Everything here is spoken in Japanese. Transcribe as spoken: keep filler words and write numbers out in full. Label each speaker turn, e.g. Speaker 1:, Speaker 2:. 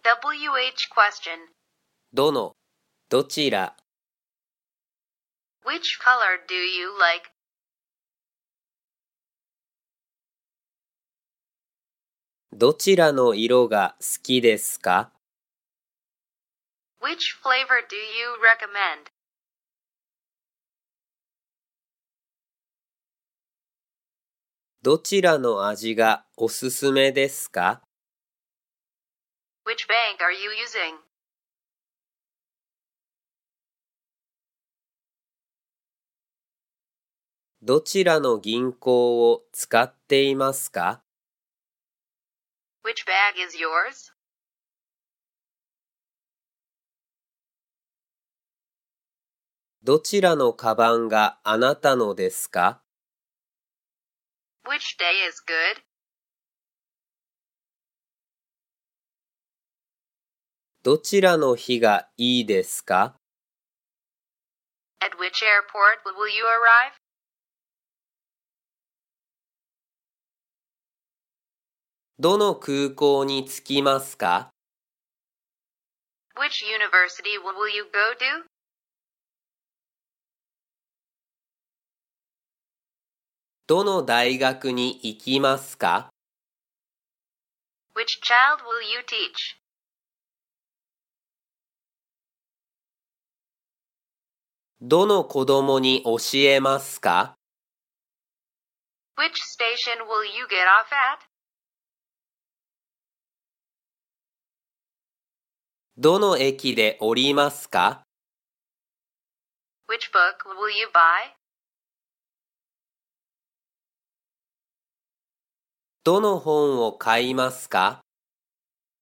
Speaker 1: ダブリューエイチ question.
Speaker 2: どの、どちら、
Speaker 1: Which color do you like?
Speaker 2: どちらの色が好きですか？
Speaker 1: Which flavor do you recommend?
Speaker 2: どちらの味がおすすめですか？
Speaker 1: Which bank are you using?
Speaker 2: どちらの銀行を使っていますか？
Speaker 1: Which bag is yours?
Speaker 2: どちらのカバンがあなたのですか？
Speaker 1: Which day is good?
Speaker 2: どちらの日がいいですか？
Speaker 1: At which airport will you arrive?
Speaker 2: どの空港に着きますか？
Speaker 1: Which university will you go to?
Speaker 2: どの大学に行きますか？
Speaker 1: Which child will you teach?
Speaker 2: どの子供に教えますか？
Speaker 1: Which station will you get off at?
Speaker 2: どの駅で降りますか？
Speaker 1: Which book will you buy?
Speaker 2: どの本を買いますか？